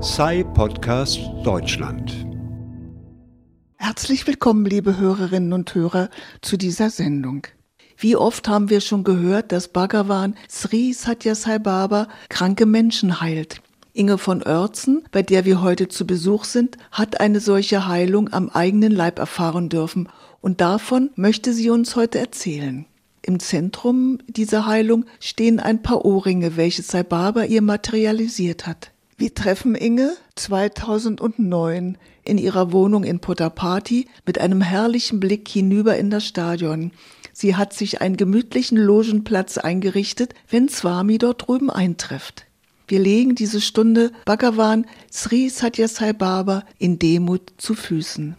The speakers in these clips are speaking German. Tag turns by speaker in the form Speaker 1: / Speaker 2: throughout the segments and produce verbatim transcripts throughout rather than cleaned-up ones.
Speaker 1: S C I Podcast Deutschland.
Speaker 2: Herzlich willkommen, liebe Hörerinnen und Hörer, zu dieser Sendung. Wie oft haben wir schon gehört, dass Bhagavan Sri Sathya Sai Baba kranke Menschen heilt. Inge von Oertzen, bei der wir heute zu Besuch sind, hat eine solche Heilung am eigenen Leib erfahren dürfen und davon möchte sie uns heute erzählen. Im Zentrum dieser Heilung stehen ein paar Ohrringe, welche Sai Baba ihr materialisiert hat. Wir treffen Inge zweitausendneun in ihrer Wohnung in Puttaparthi mit einem herrlichen Blick hinüber in das Stadion. Sie hat sich einen gemütlichen Logenplatz eingerichtet, wenn Swami dort drüben eintrifft. Wir legen diese Stunde Bhagavan Sri Sathya Sai Baba in Demut zu Füßen.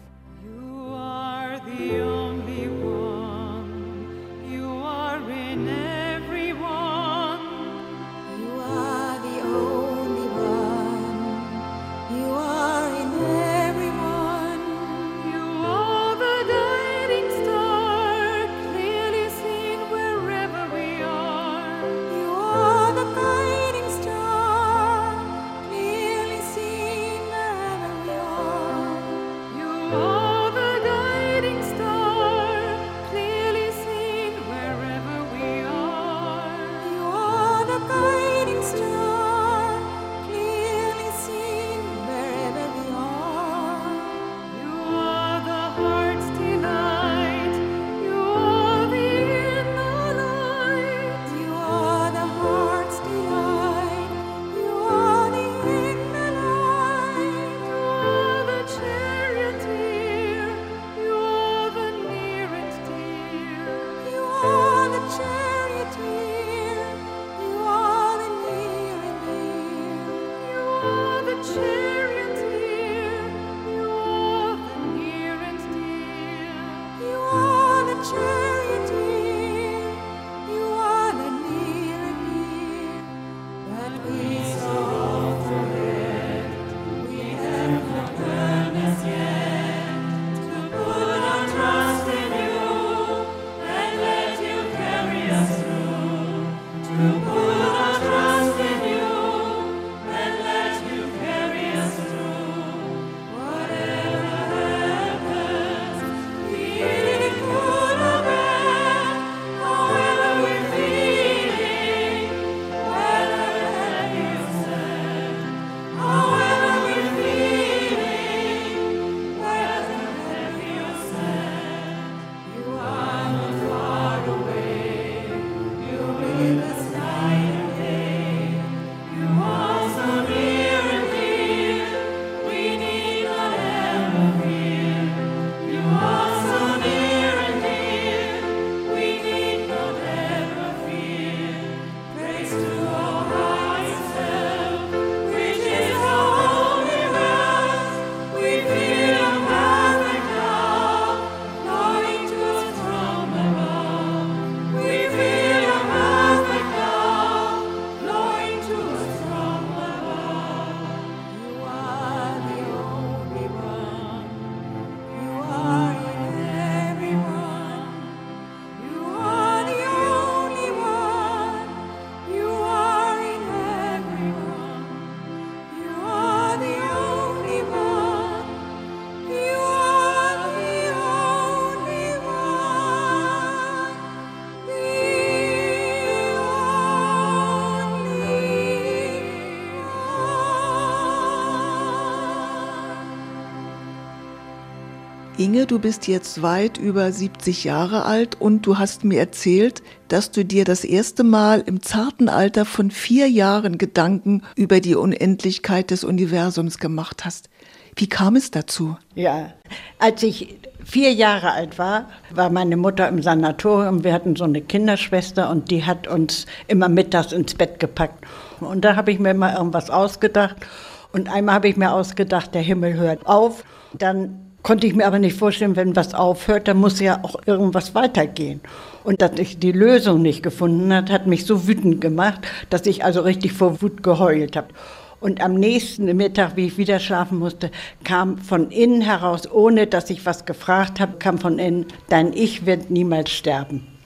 Speaker 2: Inge, du bist jetzt weit über siebzig Jahre alt und du hast mir erzählt, dass du dir das erste Mal im zarten Alter von vier Jahren Gedanken über die Unendlichkeit des Universums gemacht hast. Wie kam es dazu?
Speaker 3: Ja, als ich vier Jahre alt war, war meine Mutter im Sanatorium. Wir hatten so eine Kinderschwester und die hat uns immer mittags ins Bett gepackt. Und da habe ich mir mal irgendwas ausgedacht. Und einmal habe ich mir ausgedacht, der Himmel hört auf. Dann konnte ich mir aber nicht vorstellen, wenn was aufhört, dann muss ja auch irgendwas weitergehen. Und dass ich die Lösung nicht gefunden habe, hat mich so wütend gemacht, dass ich also richtig vor Wut geheult habe. Und am nächsten Mittag, wie ich wieder schlafen musste, kam von innen heraus, ohne dass ich was gefragt habe, kam von innen, dein Ich wird niemals sterben.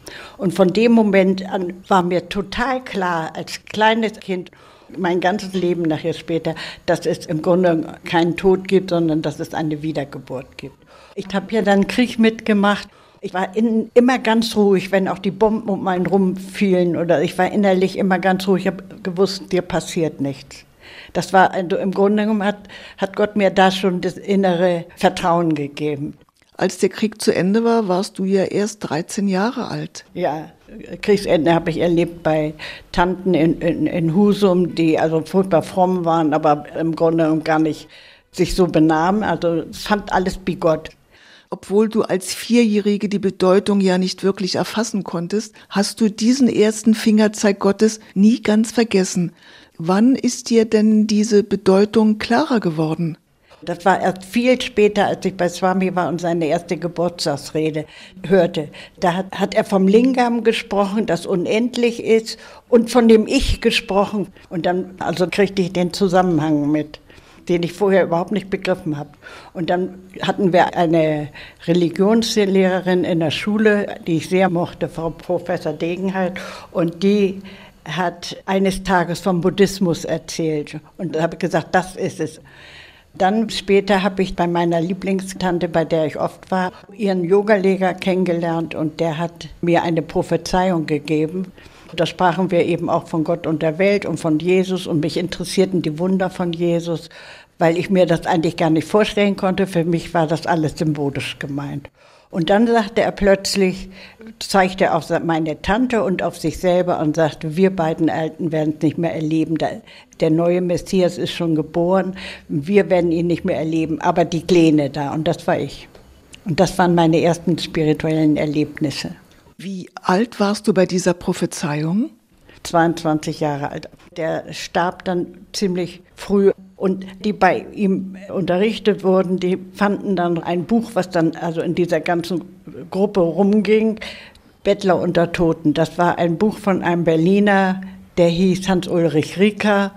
Speaker 3: Und von dem Moment an war mir total klar, als kleines Kind, mein ganzes Leben nachher später, dass es im Grunde keinen Tod gibt, sondern dass es eine Wiedergeburt gibt. Ich habe ja dann Krieg mitgemacht. Ich war in, immer ganz ruhig, wenn auch die Bomben um einen rumfielen. Oder ich war innerlich immer ganz ruhig. Ich habe gewusst, dir passiert nichts. Das war, also im Grunde genommen hat, hat Gott mir da schon das innere Vertrauen gegeben.
Speaker 2: Als der Krieg zu Ende war, warst du ja erst dreizehn Jahre alt.
Speaker 3: Ja, Kriegsende habe ich erlebt bei Tanten in, in, in Husum, die also furchtbar fromm waren, aber im Grunde genommen gar nicht sich so benahmen. Also es fand alles wie Gott.
Speaker 2: Obwohl du als Vierjährige die Bedeutung ja nicht wirklich erfassen konntest, hast du diesen ersten Fingerzeig Gottes nie ganz vergessen. Wann ist dir denn diese Bedeutung klarer geworden?
Speaker 3: Das war erst viel später, als ich bei Swami war und seine erste Geburtstagsrede hörte. Da hat, hat er vom Lingam gesprochen, das unendlich ist, und von dem Ich gesprochen. Und dann also kriegte ich den Zusammenhang mit, den ich vorher überhaupt nicht begriffen habe. Und dann hatten wir eine Religionslehrerin in der Schule, die ich sehr mochte, Frau Professor Degenheit, und die hat eines Tages vom Buddhismus erzählt. Und da habe ich gesagt, das ist es. Dann später habe ich bei meiner Lieblingstante, bei der ich oft war, ihren Yogalehrer kennengelernt, und der hat mir eine Prophezeiung gegeben. Da sprachen wir eben auch von Gott und der Welt und von Jesus, und mich interessierten die Wunder von Jesus, weil ich mir das eigentlich gar nicht vorstellen konnte. Für mich war das alles symbolisch gemeint. Und dann sagte er plötzlich, zeigte er auf meine Tante und auf sich selber und sagte, wir beiden Alten werden es nicht mehr erleben. Der neue Messias ist schon geboren, wir werden ihn nicht mehr erleben, aber die Kleine da, und das war ich. Und das waren meine ersten spirituellen Erlebnisse.
Speaker 2: Wie alt warst du bei dieser Prophezeiung?
Speaker 3: zweiundzwanzig Jahre alt. Der starb dann ziemlich früh. Und die bei ihm unterrichtet wurden, die fanden dann ein Buch, was dann also in dieser ganzen Gruppe rumging, Bettler unter Toten. Das war ein Buch von einem Berliner, der hieß Hans-Ulrich Rieker.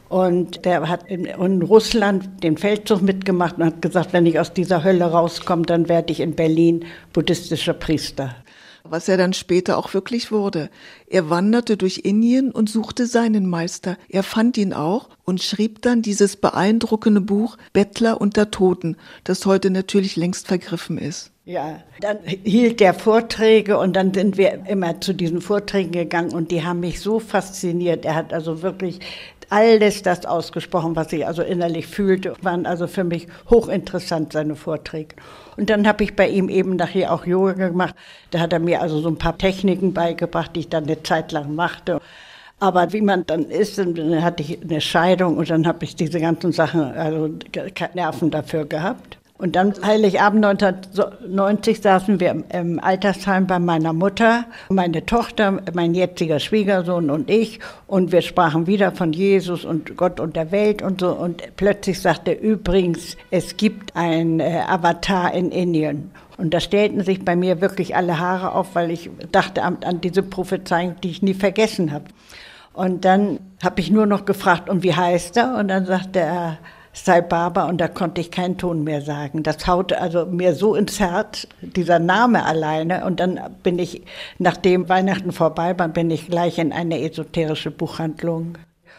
Speaker 3: Und der hat in, in Russland den Feldzug mitgemacht und hat gesagt, wenn ich aus dieser Hölle rauskomme, dann werde ich in Berlin buddhistischer Priester.
Speaker 2: Was er dann später auch wirklich wurde. Er wanderte durch Indien und suchte seinen Meister. Er fand ihn auch und schrieb dann dieses beeindruckende Buch Bettler unter Toten, das heute natürlich längst vergriffen ist.
Speaker 3: Ja, dann hielt der Vorträge, und dann sind wir immer zu diesen Vorträgen gegangen, und die haben mich so fasziniert. Er hat also wirklich alles das ausgesprochen, was ich also innerlich fühlte, waren also für mich hochinteressant, seine Vorträge. Und dann habe ich bei ihm eben nachher auch Yoga gemacht. Da hat er mir also so ein paar Techniken beigebracht, die ich dann eine Zeit lang machte. Aber wie man dann ist, dann hatte ich eine Scheidung, und dann habe ich diese ganzen Sachen, also keine Nerven dafür gehabt. Und dann Heiligabend neunzehnhundertneunzig saßen wir im, im Altersheim bei meiner Mutter, meine Tochter, mein jetziger Schwiegersohn und ich. Und wir sprachen wieder von Jesus und Gott und der Welt und so. Und plötzlich sagte er, übrigens, es gibt ein äh, Avatar in Indien. Und da stellten sich bei mir wirklich alle Haare auf, weil ich dachte an, an diese Prophezeiung, die ich nie vergessen habe. Und dann habe ich nur noch gefragt, und wie heißt er? Und dann sagte er, Sai Baba, und da konnte ich keinen Ton mehr sagen. Das haute also mir so ins Herz, dieser Name alleine. Und dann bin ich, nachdem Weihnachten vorbei war, bin ich gleich in eine esoterische Buchhandlung.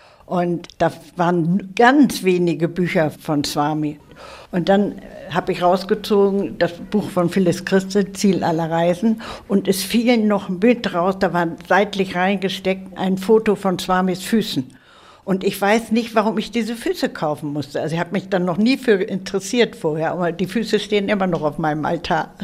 Speaker 3: Und da waren ganz wenige Bücher von Swami. Und dann habe ich rausgezogen das Buch von Phyllis Christel, Ziel aller Reisen. Und es fiel noch ein Bild raus, da war seitlich reingesteckt ein Foto von Swamis Füßen. Und ich weiß nicht, warum ich diese Füße kaufen musste. Also ich habe mich dann noch nie für interessiert vorher, aber die Füße stehen immer noch auf meinem Altar.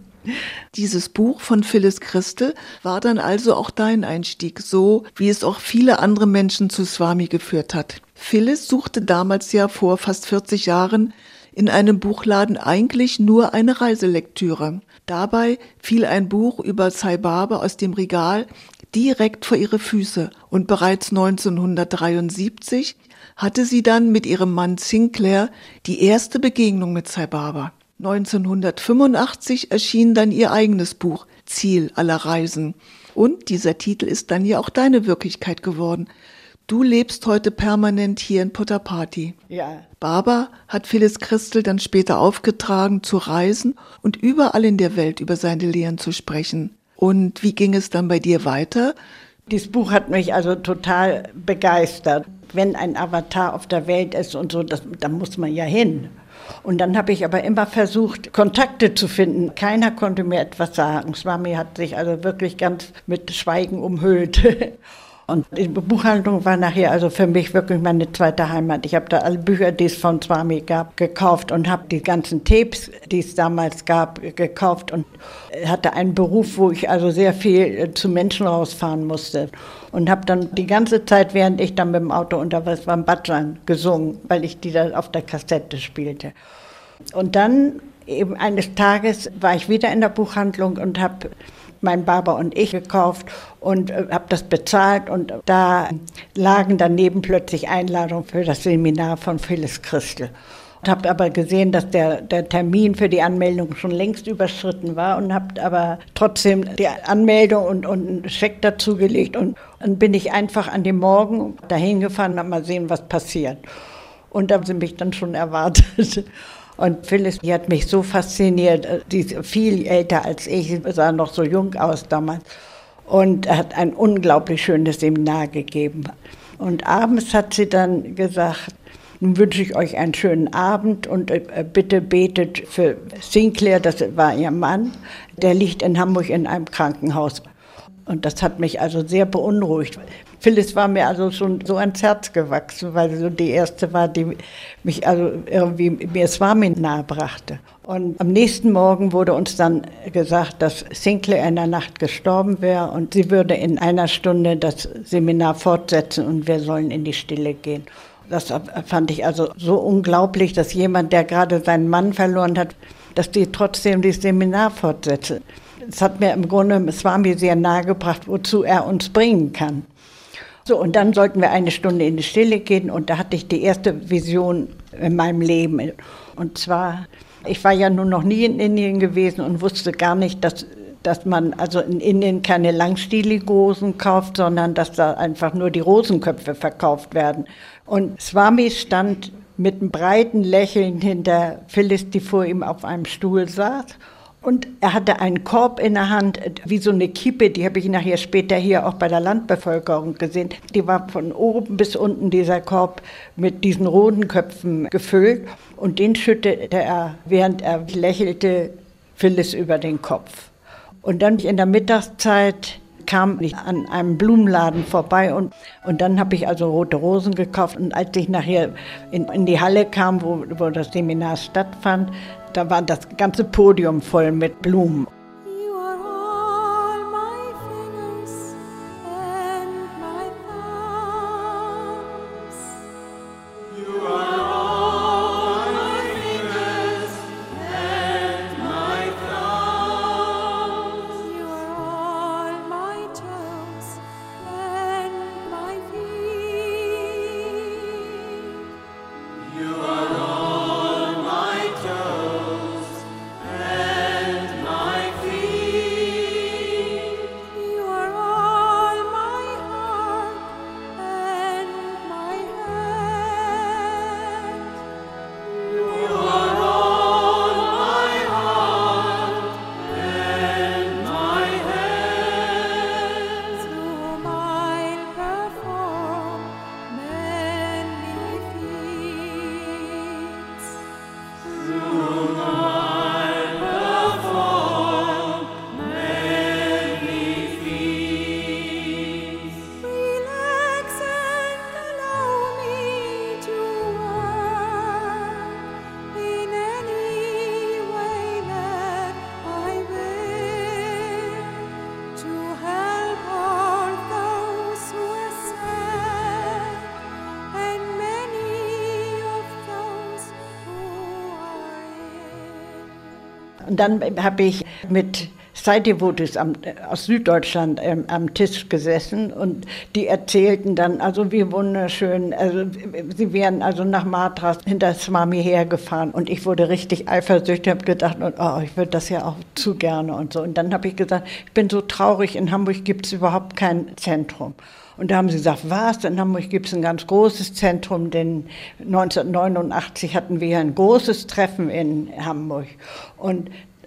Speaker 2: Dieses Buch von Phyllis Christel war dann also auch dein Einstieg, so wie es auch viele andere Menschen zu Swami geführt hat. Phyllis suchte damals ja vor fast vierzig Jahren in einem Buchladen eigentlich nur eine Reiselektüre. Dabei fiel ein Buch über Sai Baba aus dem Regal direkt vor ihre Füße, und bereits neunzehnhundertdreiundsiebzig hatte sie dann mit ihrem Mann Sinclair die erste Begegnung mit Sai Baba. neunzehnhundertfünfundachtzig erschien dann ihr eigenes Buch Ziel aller Reisen, und dieser Titel ist dann ja auch deine Wirklichkeit geworden. Du lebst heute permanent hier in Puttaparthi.
Speaker 3: Ja.
Speaker 2: Baba hat Phyllis Christel dann später aufgetragen, zu reisen und überall in der Welt über seine Lehren zu sprechen. Und wie ging es dann bei dir weiter?
Speaker 3: Dieses Buch hat mich also total begeistert. Wenn ein Avatar auf der Welt ist und so, das, da muss man ja hin. Und dann habe ich aber immer versucht, Kontakte zu finden. Keiner konnte mir etwas sagen. Swami hat sich also wirklich ganz mit Schweigen umhüllt. Und die Buchhandlung war nachher also für mich wirklich meine zweite Heimat. Ich habe da alle Bücher, die es von Swami gab, gekauft und habe die ganzen Tapes, die es damals gab, gekauft und hatte einen Beruf, wo ich also sehr viel zu Menschen rausfahren musste. Und habe dann die ganze Zeit, während ich dann mit dem Auto unterwegs war, Bhajan gesungen, weil ich die da auf der Kassette spielte. Und dann eben eines Tages war ich wieder in der Buchhandlung und habe mein Baba und ich gekauft und äh, habe das bezahlt und da lagen daneben plötzlich Einladungen für das Seminar von Phyllis Christel. Ich habe aber gesehen, dass der, der Termin für die Anmeldung schon längst überschritten war und habe aber trotzdem die Anmeldung und, und einen Scheck dazugelegt und dann bin ich einfach an dem Morgen dahin gefahren und habe mal sehen, was passiert. Und da haben sie mich dann schon erwartet. Und Phyllis, die hat mich so fasziniert, die ist viel älter als ich, sah noch so jung aus damals und hat ein unglaublich schönes Seminar gegeben. Und abends hat sie dann gesagt, nun wünsche ich euch einen schönen Abend und bitte betet für Sinclair, das war ihr Mann, der liegt in Hamburg in einem Krankenhaus. Und das hat mich also sehr beunruhigt. Phyllis war mir also schon so ans Herz gewachsen, weil sie so die erste war, die mich also irgendwie mir Swami nahe brachte. Und am nächsten Morgen wurde uns dann gesagt, dass Sinclair in der Nacht gestorben wäre und sie würde in einer Stunde das Seminar fortsetzen und wir sollen in die Stille gehen. Das fand ich also so unglaublich, dass jemand, der gerade seinen Mann verloren hat, dass die trotzdem das Seminar fortsetzt. Das hat mir im Grunde Swami sehr nahegebracht, wozu er uns bringen kann. So, und dann sollten wir eine Stunde in die Stille gehen und da hatte ich die erste Vision in meinem Leben. Und zwar, ich war ja nun noch nie in Indien gewesen und wusste gar nicht, dass, dass man also in Indien keine langstieligen Rosen kauft, sondern dass da einfach nur die Rosenköpfe verkauft werden. Und Swami stand mit einem breiten Lächeln hinter Phyllis, die vor ihm auf einem Stuhl saß. Und er hatte einen Korb in der Hand, wie so eine Kippe, die habe ich nachher später hier auch bei der Landbevölkerung gesehen. Die war von oben bis unten, dieser Korb, mit diesen Rosenköpfen gefüllt. Und den schüttete er, während er lächelte, Phyllis über den Kopf. Und dann in der Mittagszeit kam ich an einem Blumenladen vorbei und, und dann habe ich also rote Rosen gekauft. Und als ich nachher in, in die Halle kam, wo, wo das Seminar stattfand, da war das ganze Podium voll mit Blumen. Und dann habe ich mit Sai-Devotis aus Süddeutschland ähm, am Tisch gesessen und die erzählten dann, also wie wunderschön, also sie wären also nach Madras hinter Swami hergefahren und ich wurde richtig eifersüchtig, habe gedacht, oh, ich würde das ja auch zu gerne und so. Und dann habe ich gesagt, ich bin so traurig, in Hamburg gibt es überhaupt kein Zentrum. Und da haben sie gesagt, was, in Hamburg gibt es ein ganz großes Zentrum, denn neunzehnhundertneunundachtzig hatten wir ein großes Treffen in Hamburg. Und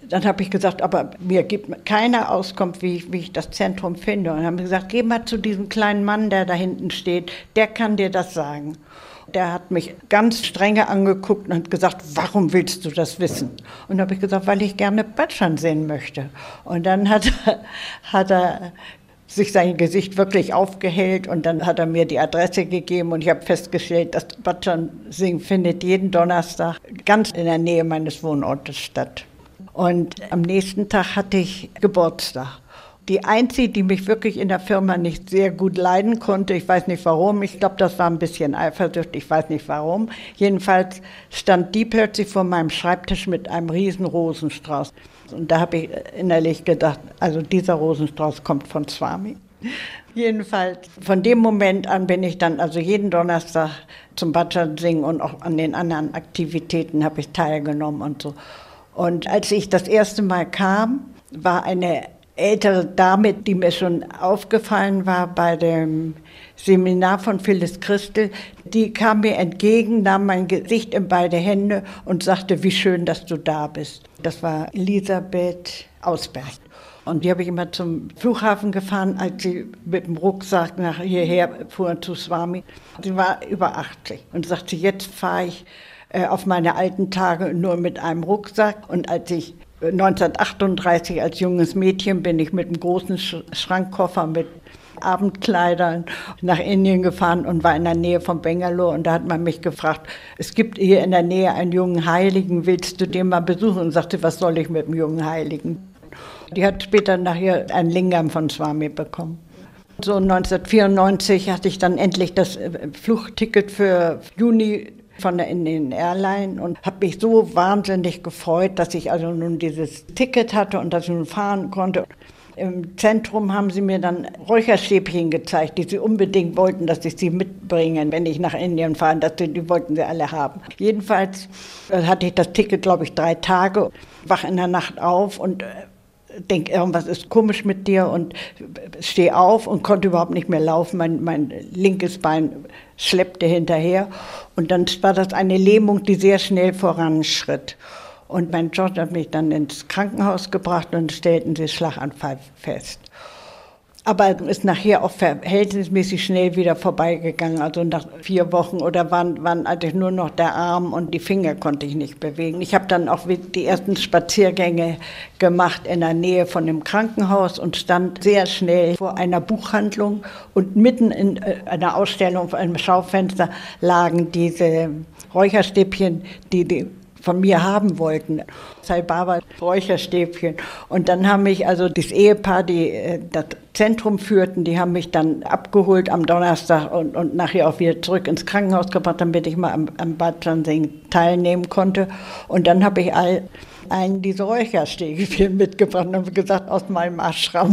Speaker 3: Dann habe ich gesagt, aber mir gibt keiner Auskunft, wie ich, wie ich das Zentrum finde. Und dann haben sie gesagt, geh mal zu diesem kleinen Mann, der da hinten steht, der kann dir das sagen. Der hat mich ganz strenge angeguckt und hat gesagt, warum willst du das wissen? Und da habe ich gesagt, weil ich gerne Batschan sehen möchte. Und dann hat, hat er sich sein Gesicht wirklich aufgehellt und dann hat er mir die Adresse gegeben und ich habe festgestellt, dass Batschan Singh findet jeden Donnerstag ganz in der Nähe meines Wohnortes statt. Und am nächsten Tag hatte ich Geburtstag. Die Einzige, die mich wirklich in der Firma nicht sehr gut leiden konnte, ich weiß nicht warum, ich glaube, das war ein bisschen Eifersucht, ich weiß nicht warum. Jedenfalls stand die plötzlich vor meinem Schreibtisch mit einem riesen Rosenstrauß. Und da habe ich innerlich gedacht, also dieser Rosenstrauß kommt von Swami. Jedenfalls, von dem Moment an bin ich dann also jeden Donnerstag zum Batschan singen und auch an den anderen Aktivitäten habe ich teilgenommen und so. Und als ich das erste Mal kam, war eine ältere Dame, die mir schon aufgefallen war bei dem Seminar von Phyllis Christel, die kam mir entgegen, nahm mein Gesicht in beide Hände und sagte, wie schön, dass du da bist. Das war Elisabeth Ausberg. Und die habe ich immer zum Flughafen gefahren, als sie mit dem Rucksack nach hierher fuhr zu Swami. Sie war über achtzig und sagte, jetzt fahre ich äh, auf meine alten Tage nur mit einem Rucksack. Und als ich neunzehnhundertachtunddreißig als junges Mädchen bin ich mit einem großen Schrankkoffer mit Abendkleidern nach Indien gefahren und war in der Nähe von Bangalore. Und da hat man mich gefragt, es gibt hier in der Nähe einen jungen Heiligen, willst du den mal besuchen? Und sagte, was soll ich mit dem jungen Heiligen? Die hat später nachher ein Lingam von Swami bekommen. So neunzehnhundertvierundneunzig hatte ich dann endlich das Flugticket für Juni von der Indian Airline und habe mich so wahnsinnig gefreut, dass ich also nun dieses Ticket hatte und dass ich nun fahren konnte. Im Zentrum haben sie mir dann Räucherstäbchen gezeigt, die sie unbedingt wollten, dass ich sie mitbringe, wenn ich nach Indien fahre. Das, die wollten sie alle haben. Jedenfalls hatte ich das Ticket, glaube ich, drei Tage, wach in der Nacht auf und denke, irgendwas ist komisch mit dir und stehe auf und konnte überhaupt nicht mehr laufen. Mein, mein linkes Bein schleppte hinterher und dann war das eine Lähmung, die sehr schnell voranschritt. Und mein George hat mich dann ins Krankenhaus gebracht und stellten sie Schlaganfall fest. Aber ist nachher auch verhältnismäßig schnell wieder vorbeigegangen. Also nach vier Wochen oder waren, waren eigentlich nur noch der Arm und die Finger konnte ich nicht bewegen. Ich habe dann auch die ersten Spaziergänge gemacht in der Nähe von dem Krankenhaus und stand sehr schnell vor einer Buchhandlung. Und mitten in einer Ausstellung vor einem Schaufenster lagen diese Räucherstäbchen, die die von mir haben wollten. Sai Baba Räucherstäbchen. Und dann haben mich also das Ehepaar, die äh, das Zentrum führten, die haben mich dann abgeholt am Donnerstag und, und nachher auch wieder zurück ins Krankenhaus gebracht, damit ich mal am, am Batschan Singh teilnehmen konnte. Und dann habe ich all einen diese Räucherstäbchen mitgebracht und habe gesagt, aus meinem Ashram.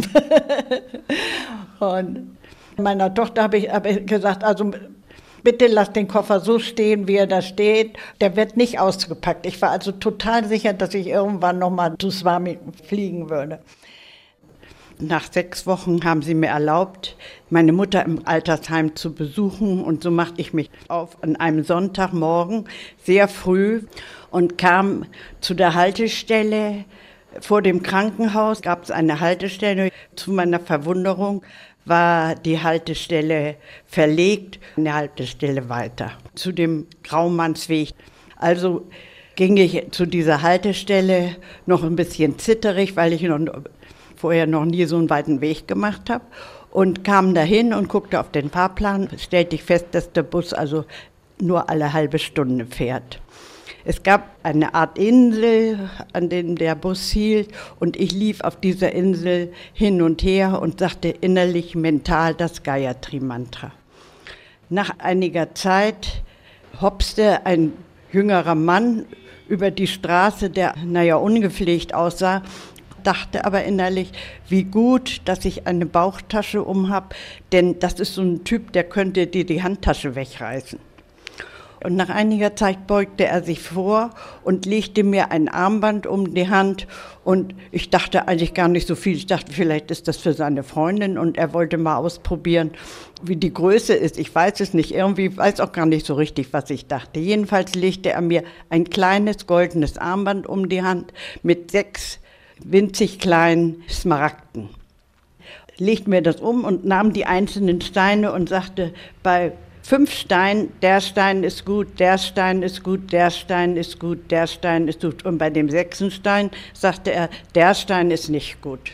Speaker 3: Und meiner Tochter habe ich, hab ich gesagt, also bitte lass den Koffer so stehen, wie er da steht. Der wird nicht ausgepackt. Ich war also total sicher, dass ich irgendwann noch mal zu Swami fliegen würde. Nach sechs Wochen haben sie mir erlaubt, meine Mutter im Altersheim zu besuchen. Und so machte ich mich auf an einem Sonntagmorgen sehr früh und kam zu der Haltestelle. Vor dem Krankenhaus gab es eine Haltestelle. Zu meiner Verwunderung war die Haltestelle verlegt, eine Haltestelle weiter, zu dem Graumannsweg. Also ging ich zu dieser Haltestelle noch ein bisschen zitterig, weil ich noch, vorher noch nie so einen weiten Weg gemacht habe. Und kam dahin und guckte auf den Fahrplan, stellte ich fest, dass der Bus also nur alle halbe Stunde fährt. Es gab eine Art Insel, an der der Bus hielt, und ich lief auf dieser Insel hin und her und sagte innerlich mental das Gayatri-Mantra. Nach einiger Zeit hopste ein jüngerer Mann über die Straße, der, naja, ungepflegt aussah, dachte aber innerlich, wie gut, dass ich eine Bauchtasche umhab, denn das ist so ein Typ, der könnte dir die Handtasche wegreißen. Und nach einiger Zeit beugte er sich vor und legte mir ein Armband um die Hand. Und ich dachte eigentlich gar nicht so viel. Ich dachte, vielleicht ist das für seine Freundin und er wollte mal ausprobieren, wie die Größe ist. Ich weiß es nicht. Irgendwie weiß auch gar nicht so richtig, was ich dachte. Jedenfalls legte er mir ein kleines goldenes Armband um die Hand mit sechs winzig kleinen Smaragden. Legte mir das um und nahm die einzelnen Steine und sagte, bei fünf Steinen, der Stein ist gut, der Stein ist gut, der Stein ist gut, der Stein ist gut. Und bei dem sechsten Stein sagte er, der Stein ist nicht gut.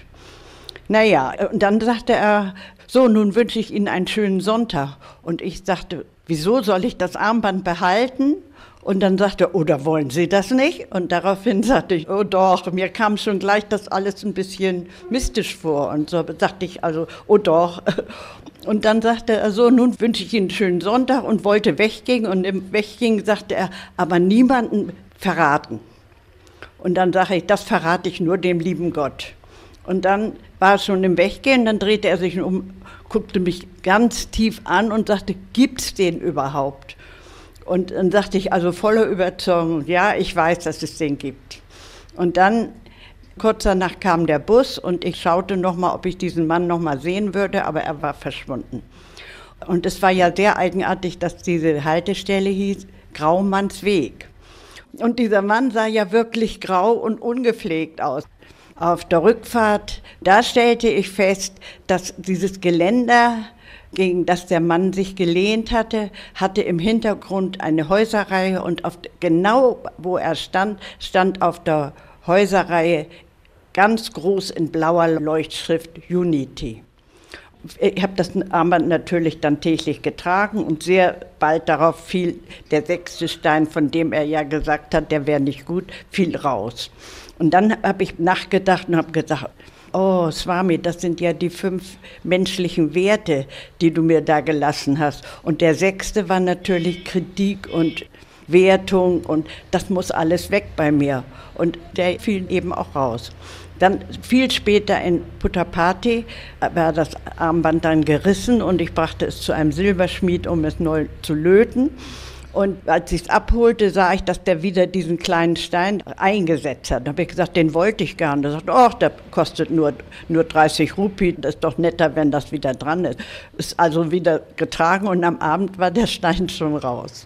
Speaker 3: Naja, und dann sagte er, so, nun wünsche ich Ihnen einen schönen Sonntag. Und ich sagte, wieso soll ich das Armband behalten? Und dann sagte er, oder wollen Sie das nicht? Und daraufhin sagte ich, oh doch, mir kam schon gleich das alles ein bisschen mystisch vor. Und so sagte ich also, oh doch. Und dann sagte er so, nun wünsche ich Ihnen einen schönen Sonntag und wollte weggehen. Und im Weggehen sagte er, aber niemanden verraten. Und dann sage ich, das verrate ich nur dem lieben Gott. Und dann war es schon im Weggehen, dann drehte er sich um, guckte mich ganz tief an und sagte, gibt's den überhaupt? Und dann sagte ich also voller Überzeugung, ja, ich weiß, dass es den gibt. Und dann, kurz danach kam der Bus und ich schaute nochmal, ob ich diesen Mann nochmal sehen würde, aber er war verschwunden. Und es war ja sehr eigenartig, dass diese Haltestelle hieß Graumannsweg. Und dieser Mann sah ja wirklich grau und ungepflegt aus. Auf der Rückfahrt, da stellte ich fest, dass dieses Geländer, gegen das der Mann sich gelehnt hatte, hatte im Hintergrund eine Häuserreihe und auf, genau wo er stand, stand auf der Häuserreihe ganz groß in blauer Leuchtschrift Unity. Ich habe das Armband natürlich dann täglich getragen und sehr bald darauf fiel der sechste Stein, von dem er ja gesagt hat, der wäre nicht gut, fiel raus. Und dann habe ich nachgedacht und habe gesagt, oh Swami, das sind ja die fünf menschlichen Werte, die du mir da gelassen hast. Und der sechste war natürlich Kritik und Wertung und das muss alles weg bei mir. Und der fiel eben auch raus. Dann viel später in Puttaparthi war das Armband dann gerissen und ich brachte es zu einem Silberschmied, um es neu zu löten. Und als ich es abholte, sah ich, dass der wieder diesen kleinen Stein eingesetzt hat. Da habe ich gesagt, den wollte ich gern. Da sagte, ach, der kostet nur, nur dreißig Rupien. Das ist doch netter, wenn das wieder dran ist. Ist also wieder getragen und am Abend war der Stein schon raus.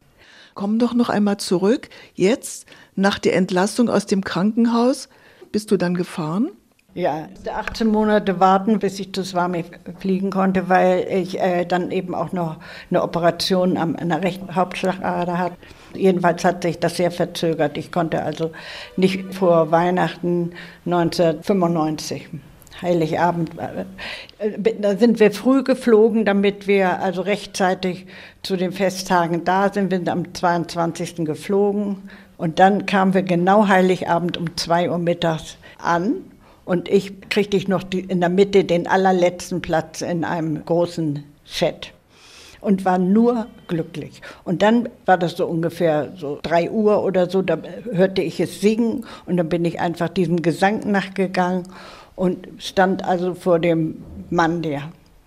Speaker 2: Komm doch noch einmal zurück. Jetzt, nach der Entlassung aus dem Krankenhaus, bist du dann gefahren?
Speaker 3: Ja, achtzehn Monate warten, bis ich zu Swami fliegen konnte, weil ich äh, dann eben auch noch eine Operation am, an der rechten Hauptschlagader hatte. Jedenfalls hat sich das sehr verzögert. Ich konnte also nicht vor Weihnachten neunzehnhundertfünfundneunzig, Heiligabend, äh, da sind wir früh geflogen, damit wir also rechtzeitig zu den Festtagen da sind. Wir sind am zweiundzwanzigsten geflogen und dann kamen wir genau Heiligabend um zwei Uhr mittags an. Und ich kriegte ich noch die, in der Mitte den allerletzten Platz in einem großen Chat und war nur glücklich. Und dann war das so ungefähr so drei Uhr oder so, da hörte ich es singen und dann bin ich einfach diesem Gesang nachgegangen und stand also vor dem Mann, der,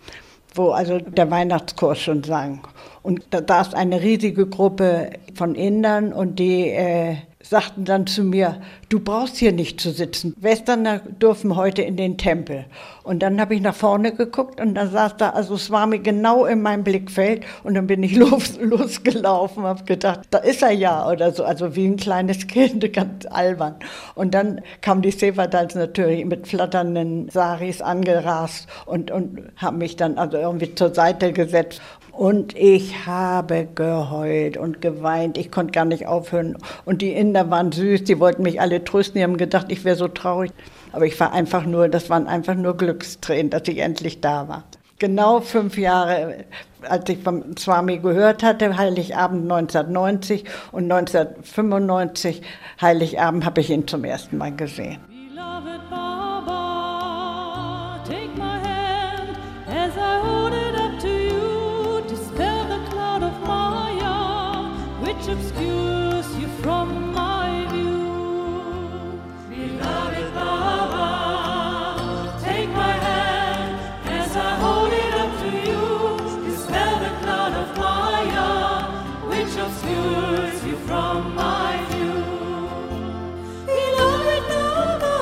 Speaker 3: wo also der Weihnachtschor schon sang. Und da saß eine riesige Gruppe von Indern und die äh, sagten dann zu mir, du brauchst hier nicht zu sitzen. Westerner dürfen heute in den Tempel. Und dann habe ich nach vorne geguckt und dann saß da also Swami genau in meinem Blickfeld und dann bin ich los, losgelaufen, habe gedacht, da ist er ja oder so, also wie ein kleines Kind, ganz albern. Und dann kamen die Sevadals natürlich mit flatternden Saris angerast und, und haben mich dann also irgendwie zur Seite gesetzt. Und ich habe geheult und geweint, ich konnte gar nicht aufhören. Und die Inder waren süß, die wollten mich alle trösten, die haben gedacht, ich wäre so traurig. Aber ich war einfach nur, das waren einfach nur Glückstränen, dass ich endlich da war. Genau fünf Jahre, als ich vom Swami gehört hatte, Heiligabend neunzehnhundertneunzig und neunzehnhundertfünfundneunzig, Heiligabend, habe ich ihn zum ersten Mal gesehen.
Speaker 4: Beloved Baba, take my hand as I hold it up to you, dispel the cloud of Maya, which obscures you from my view. Beloved Baba, take my hand as I hold it up to you, dispel the cloud of Maya, which obscures you from my view. Beloved Baba,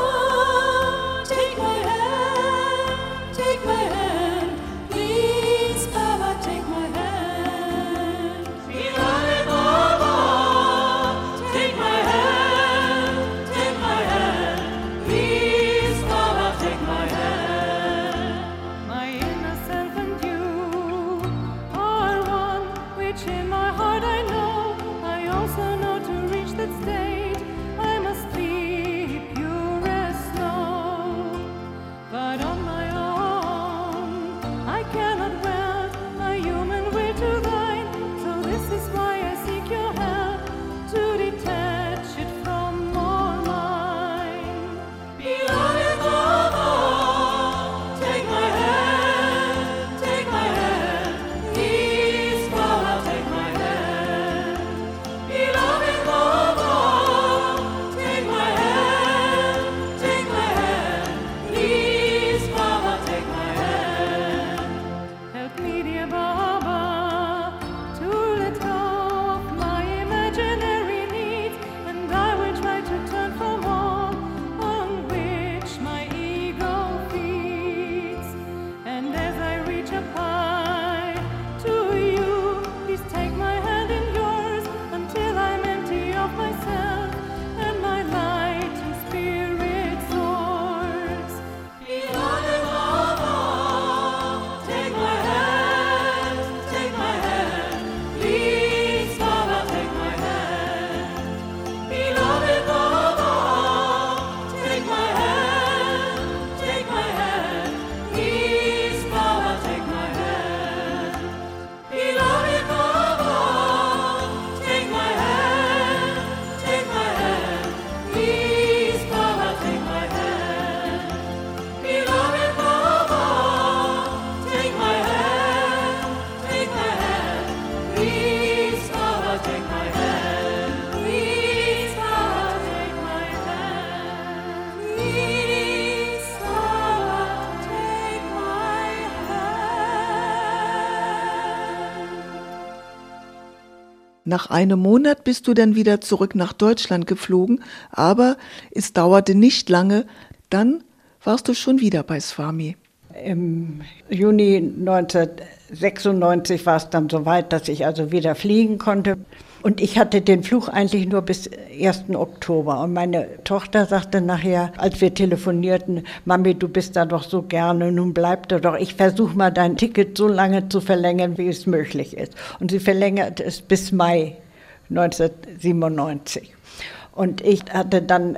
Speaker 2: Nach einem Monat bist du dann wieder zurück nach Deutschland geflogen, aber es dauerte nicht lange, dann warst du schon wieder bei Swami.
Speaker 3: Im Juni neunzehnhundertsechsundneunzig war es dann soweit, dass ich also wieder fliegen konnte. Und ich hatte den Flug eigentlich nur bis ersten Oktober. Und meine Tochter sagte nachher, als wir telefonierten, Mami, du bist da doch so gerne, nun bleib da doch. Ich versuche mal dein Ticket so lange zu verlängern, wie es möglich ist. Und sie verlängert es bis Mai neunzehnhundertsiebenundneunzig. Und ich hatte dann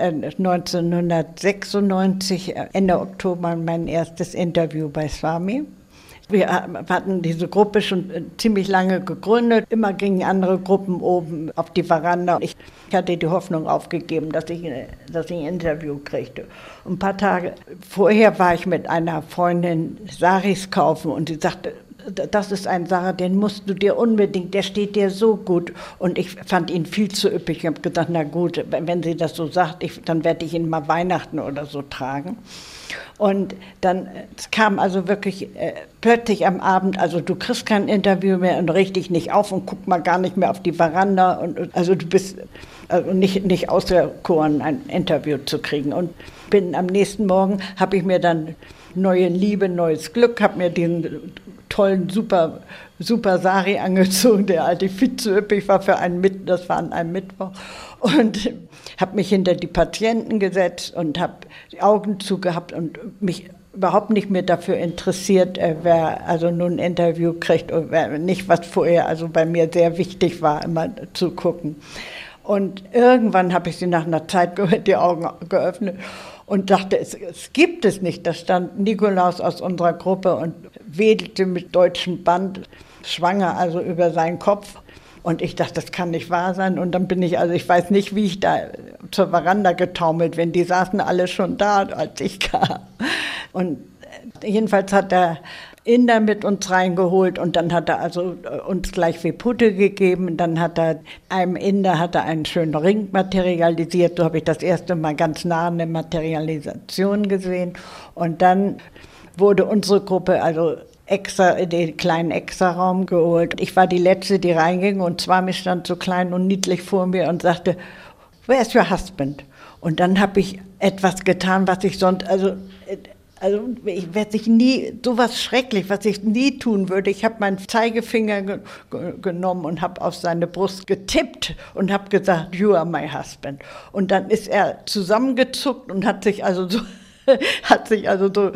Speaker 3: neunzehnhundertsechsundneunzig, Ende Oktober, mein erstes Interview bei Swami. Wir hatten diese Gruppe schon ziemlich lange gegründet. Immer gingen andere Gruppen oben auf die Veranda. Ich hatte die Hoffnung aufgegeben, dass ich, dass ich ein Interview kriegte. Und ein paar Tage vorher war ich mit einer Freundin Saris kaufen und sie sagte, das ist ein Sarah, den musst du dir unbedingt, der steht dir so gut. Und ich fand ihn viel zu üppig. Ich habe gedacht, na gut, wenn sie das so sagt, ich, dann werde ich ihn mal Weihnachten oder so tragen. Und dann es kam also wirklich äh, plötzlich am Abend, also du kriegst kein Interview mehr und richtig nicht auf und guck mal gar nicht mehr auf die Veranda. Und, also du bist also nicht, nicht auserkoren, ein Interview zu kriegen. Und bin am nächsten Morgen, habe ich mir dann neue Liebe, neues Glück, habe mir den tollen, super, super Sari angezogen, der eigentlich viel zu üppig war für einen Mittwoch, das war an einem Mittwoch. Und habe mich hinter die Patienten gesetzt und habe die Augen zugehabt und mich überhaupt nicht mehr dafür interessiert, wer also nun ein Interview kriegt und wer nicht, was vorher also bei mir sehr wichtig war, immer zu gucken. Und irgendwann habe ich sie nach einer Zeit die Augen geöffnet und dachte, es, es gibt es nicht. Da stand Nikolaus aus unserer Gruppe und wedelte mit deutschem Band, schwanger also über seinen Kopf. Und ich dachte, das kann nicht wahr sein. Und dann bin ich, also ich weiß nicht, wie ich da zur Veranda getaumelt bin. Die saßen alle schon da, als ich kam. Und jedenfalls hat der Inder mit uns reingeholt und dann hat er also uns gleich Vipute gegeben. Dann hat er einem Inder hat er einen schönen Ring materialisiert. So habe ich das erste Mal ganz nah eine Materialisation gesehen. Und dann wurde unsere Gruppe also extra in den kleinen Extra-Raum geholt. Ich war die Letzte, die reinging und Swami stand so klein und niedlich vor mir und sagte, where's your husband? Und dann habe ich etwas getan, was ich sonst, also, also ich werde sich nie, sowas schrecklich, was ich nie tun würde. Ich habe meinen Zeigefinger ge ge genommen und habe auf seine Brust getippt und habe gesagt, you are my husband. Und dann ist er zusammengezuckt und hat sich also so, hat sich also so,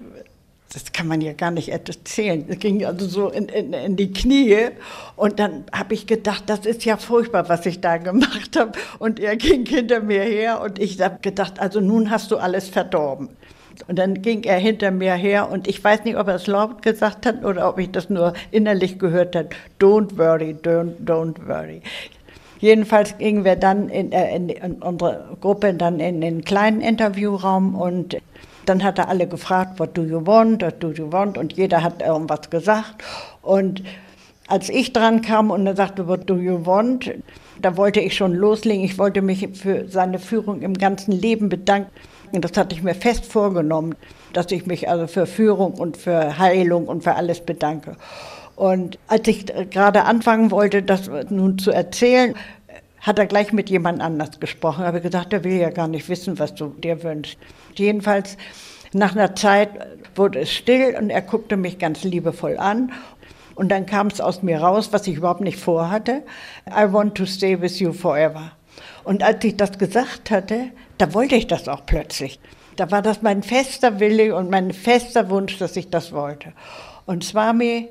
Speaker 3: das kann man ja gar nicht erzählen. Es ging also so in, in, in die Knie. Und dann habe ich gedacht, das ist ja furchtbar, was ich da gemacht habe. Und er ging hinter mir her und ich habe gedacht, also nun hast du alles verdorben. Und dann ging er hinter mir her und ich weiß nicht, ob er es laut gesagt hat oder ob ich das nur innerlich gehört habe. Don't worry, don't, don't worry. Jedenfalls gingen wir dann in, äh, in, in unsere Gruppe dann in den kleinen Interviewraum und dann hat er alle gefragt, what do you want, what do you want? Und jeder hat irgendwas gesagt. Und als ich dran kam und er sagte, what do you want, da wollte ich schon loslegen. Ich wollte mich für seine Führung im ganzen Leben bedanken. Und das hatte ich mir fest vorgenommen, dass ich mich also für Führung und für Heilung und für alles bedanke. Und als ich gerade anfangen wollte, das nun zu erzählen, hat er gleich mit jemand anders gesprochen. Ich habe gesagt, er will ja gar nicht wissen, was du dir wünschst. Jedenfalls, nach einer Zeit wurde es still und er guckte mich ganz liebevoll an. Und dann kam es aus mir raus, was ich überhaupt nicht vorhatte. I want to stay with you forever. Und als ich das gesagt hatte, da wollte ich das auch plötzlich. Da war das mein fester Wille und mein fester Wunsch, dass ich das wollte. Und Swami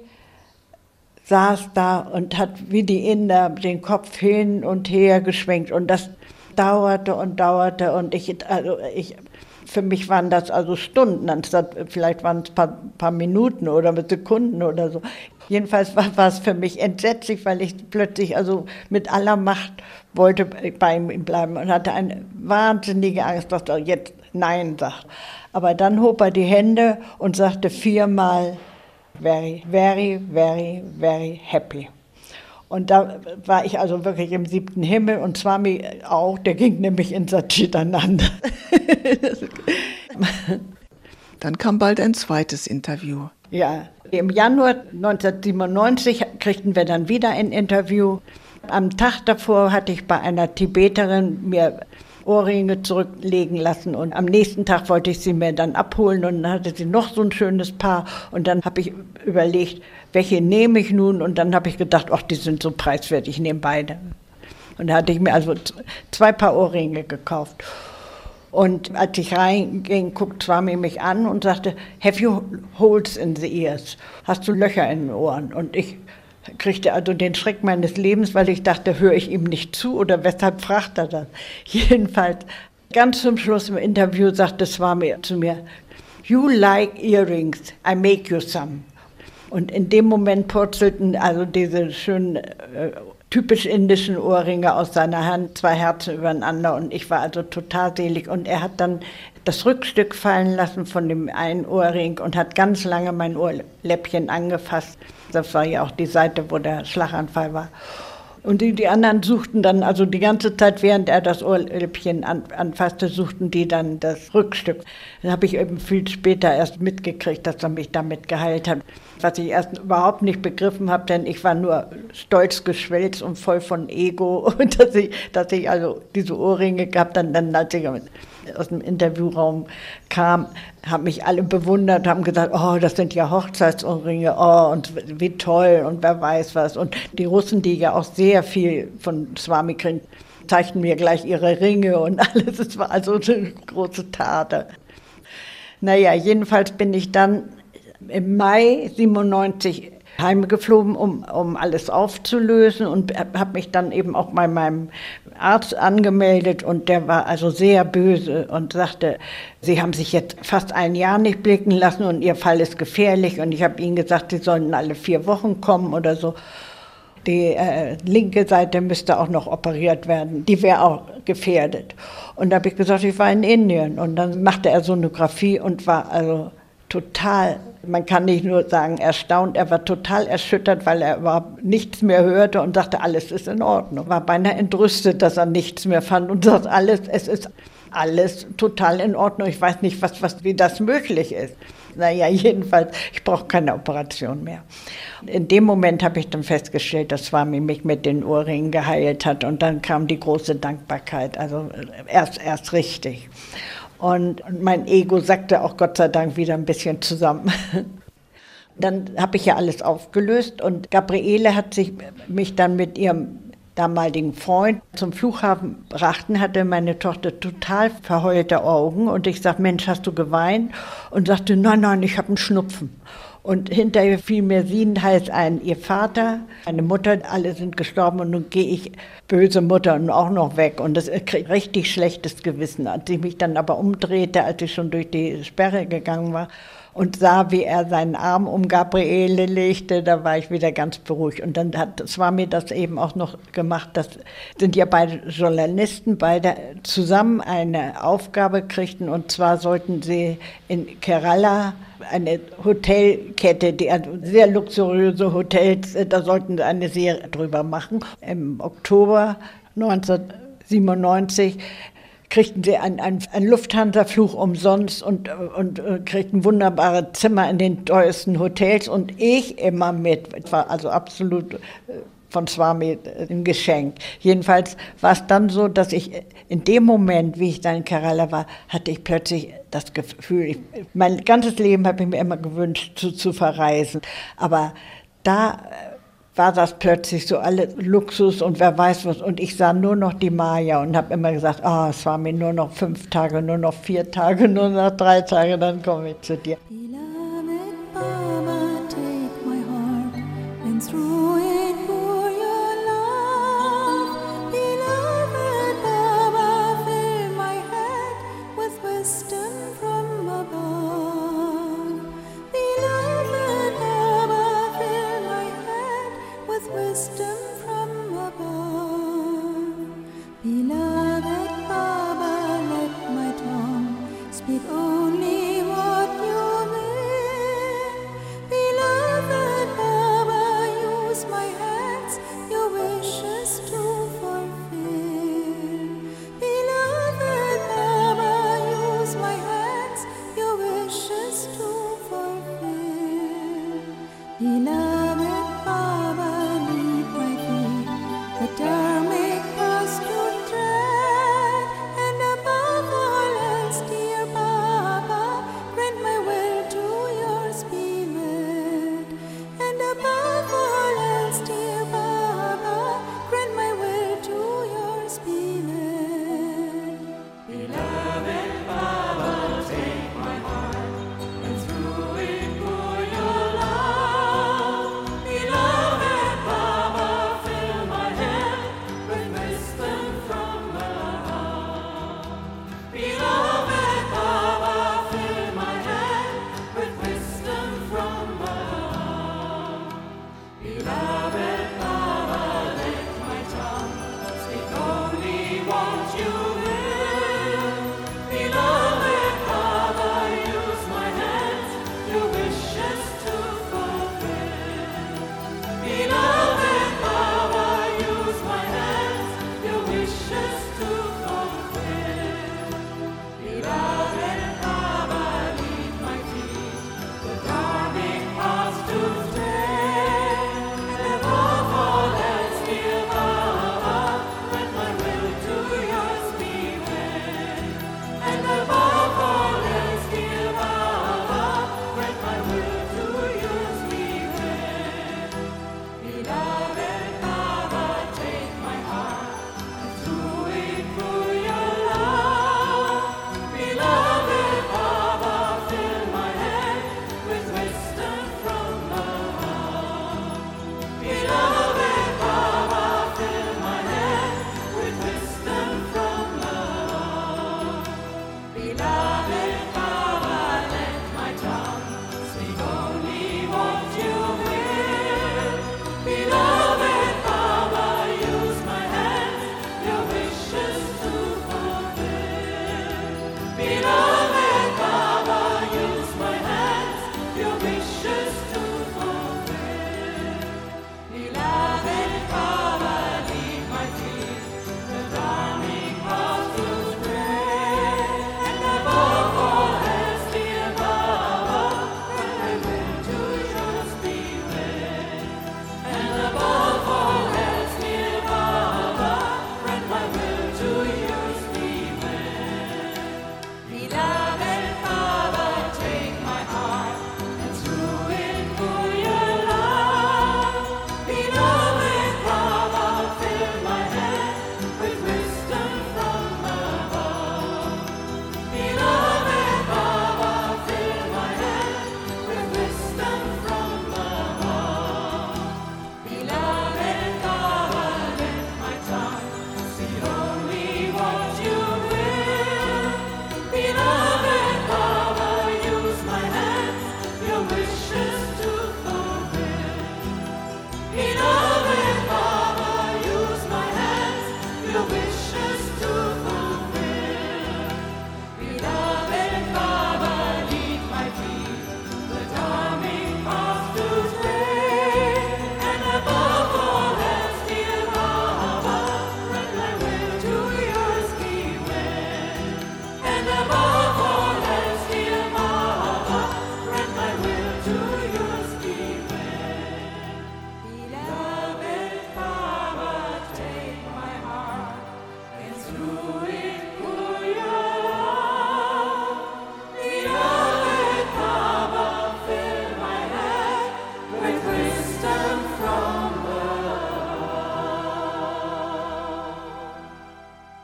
Speaker 3: saß da und hat wie die Inder den Kopf hin und her geschwenkt. Und das dauerte und dauerte. Und ich, also ich, für mich waren das also Stunden, anstatt vielleicht waren es ein paar, paar Minuten oder Sekunden oder so. Jedenfalls war, war es für mich entsetzlich, weil ich plötzlich also mit aller Macht wollte bei ihm bleiben und hatte eine wahnsinnige Angst, dass er jetzt Nein sagt. Aber dann hob er die Hände und sagte viermal, very, very, very, very happy. Und da war ich also wirklich im siebten Himmel und Swami auch, der ging nämlich in Satchitananda.
Speaker 2: Dann kam bald ein zweites Interview.
Speaker 3: Ja, im Januar neunzehnhundertsiebenundneunzig kriegten wir dann wieder ein Interview. Am Tag davor hatte ich bei einer Tibeterin mir Ohrringe zurücklegen lassen und am nächsten Tag wollte ich sie mir dann abholen und dann hatte sie noch so ein schönes Paar und dann habe ich überlegt, welche nehme ich nun und dann habe ich gedacht, ach, die sind so preiswert, ich nehme beide. Und da hatte ich mir also zwei Paar Ohrringe gekauft. Und als ich reinging, guckte Swami mich an und sagte, have you holes in the ears? Hast du Löcher in den Ohren? Und ich kriegte also den Schreck meines Lebens, weil ich dachte, höre ich ihm nicht zu oder weshalb fragt er das? Jedenfalls, ganz zum Schluss im Interview sagte Swami zu mir, you like earrings, I make you some. Und in dem Moment purzelten also diese schönen, äh, typisch indischen Ohrringe aus seiner Hand, zwei Herzen übereinander und ich war also total selig. Und er hat dann das Rückstück fallen lassen von dem einen Ohrring und hat ganz lange mein Ohrläppchen angefasst. Das war ja auch die Seite, wo der Schlaganfall war. Und die, die anderen suchten dann, also die ganze Zeit, während er das Ohrläppchen an, anfasste, suchten die dann das Rückstück. Dann habe ich eben viel später erst mitgekriegt, dass er mich damit geheilt hat. Was ich erst überhaupt nicht begriffen habe, denn ich war nur stolz geschwelzt und voll von Ego, und dass ich, dass ich also diese Ohrringe gehabt habe. Dann, als ich aus dem Interviewraum kam, haben mich alle bewundert, haben gesagt, oh, das sind ja Hochzeitsohrringe, oh, und wie toll und wer weiß was. Und die Russen, die ja auch sehr viel von Swami kriegen, zeigten mir gleich ihre Ringe und alles. Es war also eine große Tat. Naja, jedenfalls bin ich dann im Mai siebenundneunzig heimgeflogen, um, um alles aufzulösen und habe mich dann eben auch bei meinem Arzt angemeldet und der war also sehr böse und sagte, Sie haben sich jetzt fast ein Jahr nicht blicken lassen und Ihr Fall ist gefährlich und ich habe Ihnen gesagt, Sie sollten alle vier Wochen kommen oder so. Die äh, linke Seite müsste auch noch operiert werden, die wäre auch gefährdet. Und da habe ich gesagt, ich war in Indien und dann machte er Sonographie und war also total, man kann nicht nur sagen erstaunt, er war total erschüttert, weil er überhaupt nichts mehr hörte und sagte, alles ist in Ordnung. War beinahe entrüstet, dass er nichts mehr fand und sagt, alles, es ist alles total in Ordnung. Ich weiß nicht, was, was, wie das möglich ist. Naja, jedenfalls, ich brauche keine Operation mehr. In dem Moment habe ich dann festgestellt, dass Swami mich mit den Ohrringen geheilt hat und dann kam die große Dankbarkeit, also erst, erst richtig. Und mein Ego sackte auch Gott sei Dank wieder ein bisschen zusammen. Dann habe ich ja alles aufgelöst und Gabriele hat sich mich dann mit ihrem damaligen Freund zum Flughafen brachten, hatte meine Tochter total verheulte Augen und ich sagte, Mensch, hast du geweint? Und sagte, nein, nein, ich habe einen Schnupfen. Und hinterher fiel mir siebenteils ein, ihr Vater, meine Mutter, alle sind gestorben und nun gehe ich, böse Mutter, und auch noch weg. Und das kriegt richtig schlechtes Gewissen. Als ich mich dann aber umdrehte, als ich schon durch die Sperre gegangen war und sah, wie er seinen Arm um Gabriele legte, da war ich wieder ganz beruhigt. Und dann hat Swami das eben auch noch gemacht, das sind ja beide Journalisten, beide zusammen eine Aufgabe kriegten und zwar sollten sie in Kerala eine Hotelkette, die sehr luxuriöse Hotels, da sollten sie eine Serie drüber machen. Im Oktober neunzehnhundertsiebenundneunzig kriegten sie einen, einen, einen Lufthansa-Flug umsonst und, und, und kriegten wunderbare Zimmer in den teuersten Hotels und ich immer mit. Es war also absolut von Swami ein Geschenk. Jedenfalls war es dann so, dass ich in dem Moment, wie ich dann in Kerala war, hatte ich plötzlich das Gefühl, ich, mein ganzes Leben habe ich mir immer gewünscht, zu, zu verreisen. Aber da war das plötzlich so alles Luxus und wer weiß was. Und ich sah nur noch die Maya und habe immer gesagt, ah, oh, Swami, nur noch fünf Tage, nur noch vier Tage, nur noch drei Tage, dann komme ich zu dir.
Speaker 4: Beloved Baba, take my heart and through it pour your love. Beloved Baba, fill my head with wisdom from above. Beloved Baba, fill my head with wisdom from above. Beloved Baba, let my tongue speak only what you will. Beloved Baba, use my hands, your wishes to fulfill. Beloved Baba, use my hands, your wishes to fulfill. Beloved Baba, lead my feet the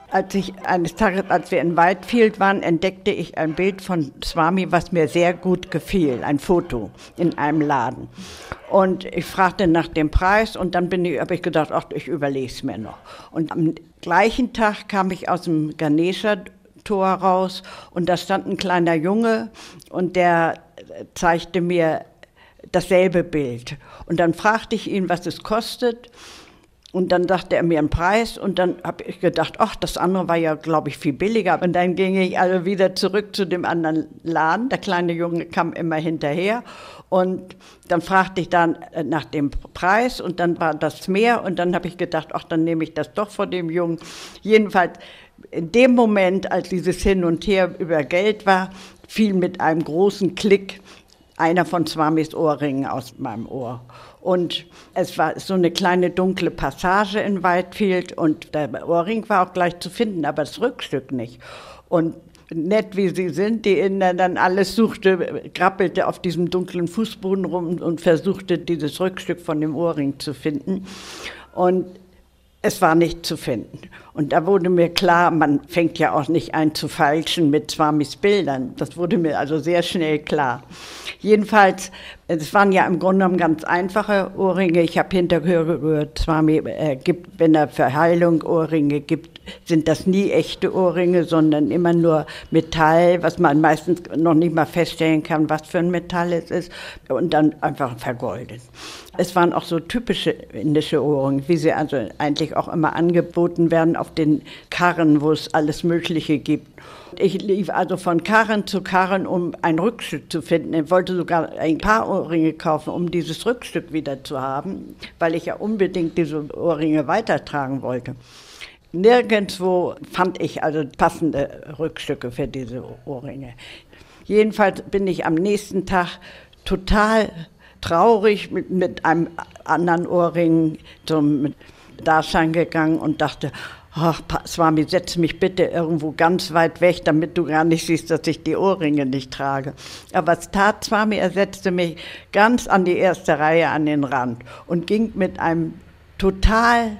Speaker 3: Als ich eines Tages, als wir in Whitefield waren, entdeckte ich ein Bild von Swami, was mir sehr gut gefiel, ein Foto in einem Laden. Und ich fragte nach dem Preis und dann bin ich, habe ich gedacht, ach, ich überlege es mir noch. Und am gleichen Tag kam ich aus dem Ganesha-Tor raus und da stand ein kleiner Junge und der zeigte mir dasselbe Bild. Und dann fragte ich ihn, was es kostet. Und dann sagte er mir einen Preis und dann habe ich gedacht, ach, das andere war ja, glaube ich, viel billiger. Und dann ging ich also wieder zurück zu dem anderen Laden. Der kleine Junge kam immer hinterher und dann fragte ich dann nach dem Preis und dann war das mehr und dann habe ich gedacht, ach, dann nehme ich das doch von dem Jungen. Jedenfalls in dem Moment, als dieses Hin und Her über Geld war, fiel mit einem großen Klick einer von Swamis Ohrringen aus meinem Ohr. Und es war so eine kleine dunkle Passage in Whitefield und der Ohrring war auch gleich zu finden, aber das Rückstück nicht. Und nett wie sie sind, die Inder dann alles suchte, krabbelte auf diesem dunklen Fußboden rum und versuchte, dieses Rückstück von dem Ohrring zu finden. Und es war nicht zu finden. Und da wurde mir klar, man fängt ja auch nicht an zu feilschen mit Swamis Bildern. Das wurde mir also sehr schnell klar. Jedenfalls, es waren ja im Grunde genommen ganz einfache Ohrringe. Ich habe hintergehört, Swami äh, gibt, wenn er für Heilung Ohrringe gibt, sind das nie echte Ohrringe, sondern immer nur Metall, was man meistens noch nicht mal feststellen kann, was für ein Metall es ist, und dann einfach vergoldet. Es waren auch so typische indische Ohrringe, wie sie also eigentlich auch immer angeboten werden auf den Karren, wo es alles Mögliche gibt. Ich lief also von Karren zu Karren, um ein Rückstück zu finden. Ich wollte sogar ein paar Ohrringe kaufen, um dieses Rückstück wieder zu haben, weil ich ja unbedingt diese Ohrringe weitertragen wollte. Nirgendwo fand ich also passende Rückstücke für diese Ohrringe. Jedenfalls bin ich am nächsten Tag total traurig mit, mit einem anderen Ohrring zum Darshan gegangen und dachte, ach, Swami, setz mich bitte irgendwo ganz weit weg, damit du gar nicht siehst, dass ich die Ohrringe nicht trage. Aber was tat Swami? Er setzte mich ganz an die erste Reihe an den Rand und ging mit einem total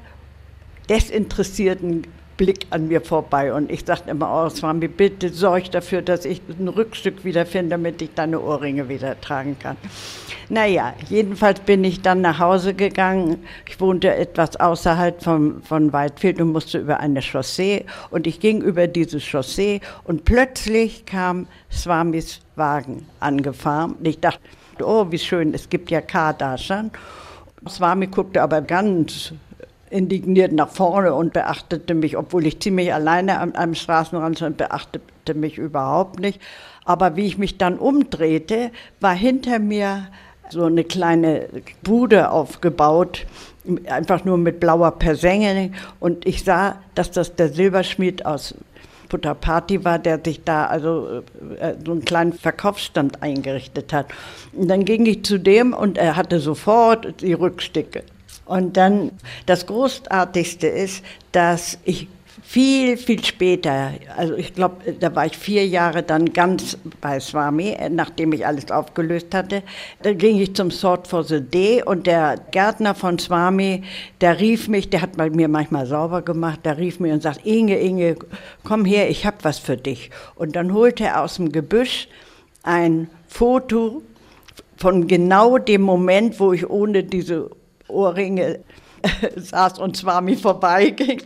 Speaker 3: desinteressierten Blick an mir vorbei. Und ich sagte immer, oh Swami, bitte sorg dafür, dass ich ein Rückstück wiederfinde, damit ich deine Ohrringe wieder tragen kann. Naja, jedenfalls bin ich dann nach Hause gegangen. Ich wohnte etwas außerhalb von, von Whitefield und musste über eine Chaussee. Und ich ging über diese Chaussee und plötzlich kam Swamis Wagen angefahren. Und ich dachte, oh, wie schön, es gibt ja Darshan. Swami guckte aber ganz indigniert nach vorne und beachtete mich, obwohl ich ziemlich alleine am, am Straßenrand stand, beachtete mich überhaupt nicht. Aber wie ich mich dann umdrehte, war hinter mir so eine kleine Bude aufgebaut, einfach nur mit blauer Persenge. Und ich sah, dass das der Silberschmied aus Puttaparthi war, der sich da also äh, so einen kleinen Verkaufsstand eingerichtet hat. Und dann ging ich zu dem und er hatte sofort die Rückstücke. Und dann das Großartigste ist, dass ich viel, viel später, also ich glaube, da war ich vier Jahre dann ganz bei Swami, nachdem ich alles aufgelöst hatte. Da ging ich zum Sword for the Day und der Gärtner von Swami, der rief mich, der hat bei mir manchmal sauber gemacht, der rief mir und sagt, Inge, Inge, komm her, ich habe was für dich. Und dann holte er aus dem Gebüsch ein Foto von genau dem Moment, wo ich ohne diese Ohrringe saß und Swami vorbeiging.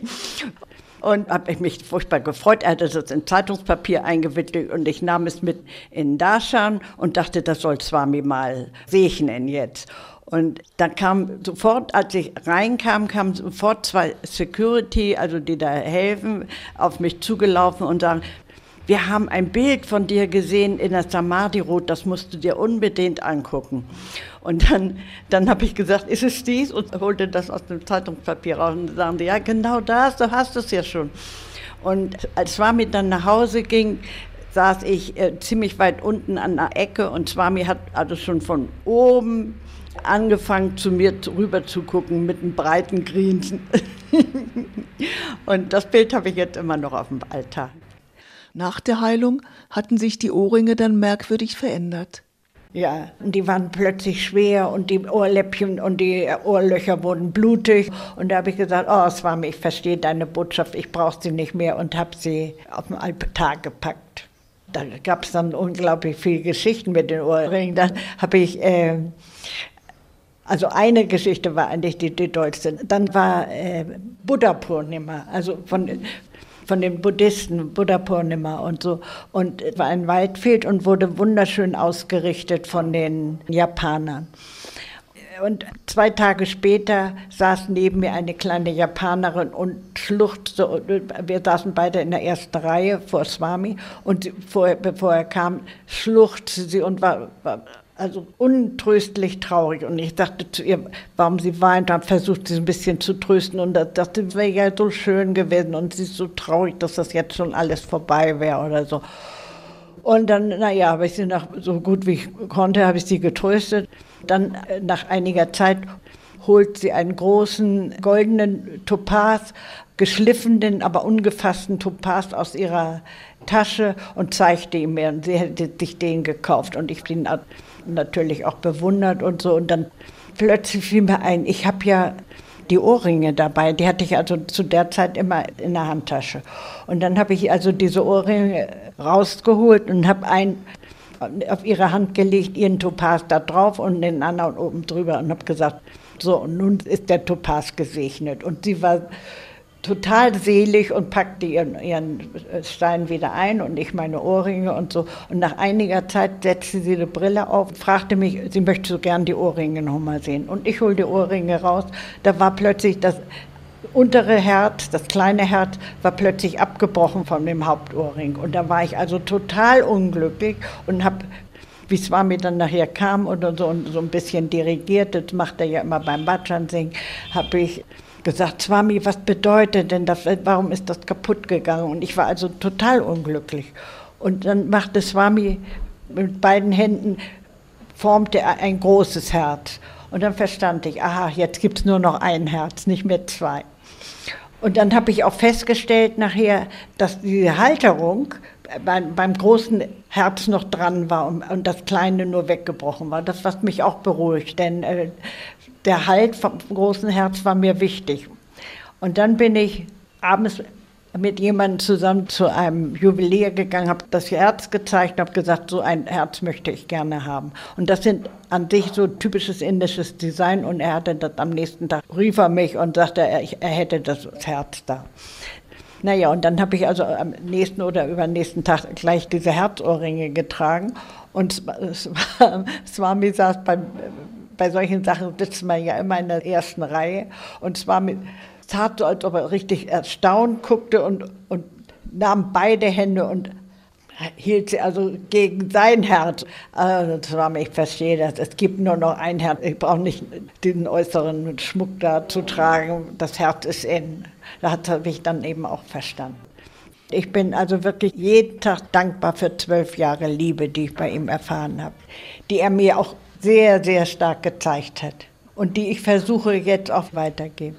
Speaker 3: Und habe ich mich furchtbar gefreut. Er hatte das in Zeitungspapier eingewickelt und ich nahm es mit in Darshan und dachte, das soll Swami mal segnen jetzt. Und dann kam sofort, als ich reinkam, kamen sofort zwei Security, also die da helfen, auf mich zugelaufen und sagen, wir haben ein Bild von dir gesehen in der Samadhi Road, das musst du dir unbedingt angucken. Und dann, dann habe ich gesagt, ist es dies? Und holte das aus dem Zeitungspapier raus und sagte, ja genau das, du hast es ja schon. Und als Swami dann nach Hause ging, saß ich äh, ziemlich weit unten an der Ecke und Swami hat also schon von oben angefangen, zu mir rüber zu gucken mit einem breiten Grinsen. Und das Bild habe ich jetzt immer noch auf dem Altar.
Speaker 2: Nach der Heilung hatten sich die Ohrringe dann merkwürdig verändert.
Speaker 3: Ja, und die waren plötzlich schwer und die Ohrläppchen und die Ohrlöcher wurden blutig. Und da habe ich gesagt, oh Swami, ich verstehe deine Botschaft, ich brauche sie nicht mehr und habe sie auf den Altar gepackt. Da gab es dann unglaublich viele Geschichten mit den Ohrringen. Dann habe ich, äh, also eine Geschichte war eigentlich die, die dollste. Dann war äh, Buddha Purnima, also von... von den Buddhisten, Buddha Purnima und so. Und es war ein Waldfeld und wurde wunderschön ausgerichtet von den Japanern. Und zwei Tage später saß neben mir eine kleine Japanerin und schluchzte. Wir saßen beide in der ersten Reihe vor Swami und vor, bevor er kam, schluchzte sie und war, war also untröstlich traurig. Und ich sagte zu ihr, warum sie weint, habe versucht, sie ein bisschen zu trösten. Und das, das wäre ja so schön gewesen. Und sie ist so traurig, dass das jetzt schon alles vorbei wäre oder so. Und dann, naja, habe ich sie noch so gut wie ich konnte, habe ich sie getröstet. Dann, nach einiger Zeit, holt sie einen großen goldenen Topaz, geschliffenen, aber ungefassten Topaz aus ihrer Tasche und zeigte ihn mir. Und sie hätte sich den gekauft. Und ich habe ihn natürlich auch bewundert und so. Und dann plötzlich fiel mir ein, ich habe ja die Ohrringe dabei. Die hatte ich also zu der Zeit immer in der Handtasche. Und dann habe ich also diese Ohrringe rausgeholt und habe einen auf ihre Hand gelegt, ihren Topaz da drauf und den anderen oben drüber und habe gesagt, so, und nun ist der Topaz gesegnet. Und sie war total selig und packte ihren, ihren Stein wieder ein und ich meine Ohrringe und so. Und nach einiger Zeit setzte sie die Brille auf und fragte mich, sie möchte so gern die Ohrringe noch mal sehen. Und ich hole die Ohrringe raus. Da war plötzlich das untere Herz, das kleine Herz, war plötzlich abgebrochen von dem Hauptohrring. Und da war ich also total unglücklich und habe, wie Swami dann nachher kam und so, und so ein bisschen dirigiert, das macht er ja immer beim Bhajan singen, habe ich gesagt, Swami, was bedeutet denn das, warum ist das kaputt gegangen? Und ich war also total unglücklich. Und dann machte Swami mit beiden Händen, formte er ein großes Herz. Und dann verstand ich, aha, jetzt gibt es nur noch ein Herz, nicht mehr zwei. Und dann habe ich auch festgestellt nachher, dass diese Halterung beim, beim großen Herz noch dran war und, und das kleine nur weggebrochen war. Das, was mich auch beruhigt, denn äh, der Halt vom großen Herz war mir wichtig. Und dann bin ich abends mit jemandem zusammen zu einem Juwelier gegangen, habe das Herz gezeigt und habe gesagt, so ein Herz möchte ich gerne haben. Und das sind an sich so typisches indisches Design und er hatte das am nächsten Tag, rief er mich und sagte, er, er hätte das Herz da. Naja, und dann habe ich also am nächsten oder übernächsten Tag gleich diese Herzohrringe getragen und Swami saß beim, bei solchen Sachen sitzt man ja immer in der ersten Reihe und Swami tat so, als ob er richtig erstaunt guckte und, und nahm beide Hände und hielt sie also gegen sein Herz. Also Swami, ich verstehe das, es gibt nur noch ein Herz, ich brauche nicht diesen äußeren Schmuck da zu tragen, das Herz ist in. Das habe ich dann eben auch verstanden. Ich bin also wirklich jeden Tag dankbar für zwölf Jahre Liebe, die ich bei ihm erfahren habe, die er mir auch sehr, sehr stark gezeigt hat und die ich versuche jetzt auch weitergeben.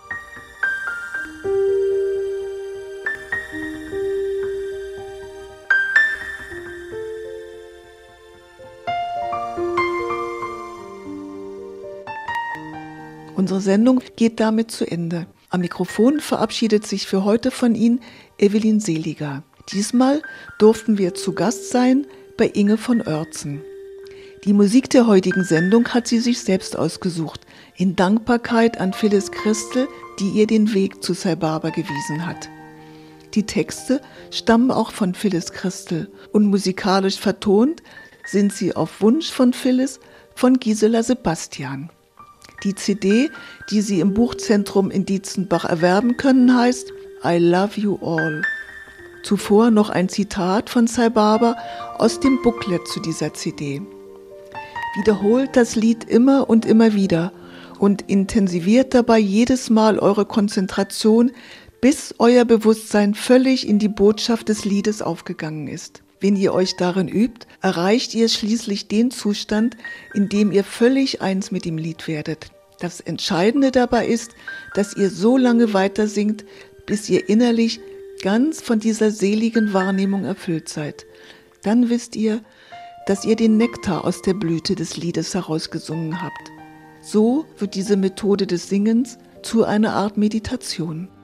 Speaker 2: Unsere Sendung geht damit zu Ende. Am Mikrofon verabschiedet sich für heute von Ihnen Evelyn Seliger. Diesmal durften wir zu Gast sein bei Inge von Oertzen. Die Musik der heutigen Sendung hat sie sich selbst ausgesucht, in Dankbarkeit an Phyllis Christel, die ihr den Weg zu Sai Baba gewiesen hat. Die Texte stammen auch von Phyllis Christel und musikalisch vertont sind sie auf Wunsch von Phyllis von Gisela Sebastian. Die C D, die Sie im Buchzentrum in Dietzenbach erwerben können, heißt I Love You All. Zuvor noch ein Zitat von Sai Baba aus dem Booklet zu dieser C D. Wiederholt das Lied immer und immer wieder und intensiviert dabei jedes Mal eure Konzentration, bis euer Bewusstsein völlig in die Botschaft des Liedes aufgegangen ist. Wenn ihr euch darin übt, erreicht ihr schließlich den Zustand, in dem ihr völlig eins mit dem Lied werdet. Das Entscheidende dabei ist, dass ihr so lange weiter singt, bis ihr innerlich ganz von dieser seligen Wahrnehmung erfüllt seid. Dann wisst ihr, dass ihr den Nektar aus der Blüte des Liedes herausgesungen habt. So wird diese Methode des Singens zu einer Art Meditation.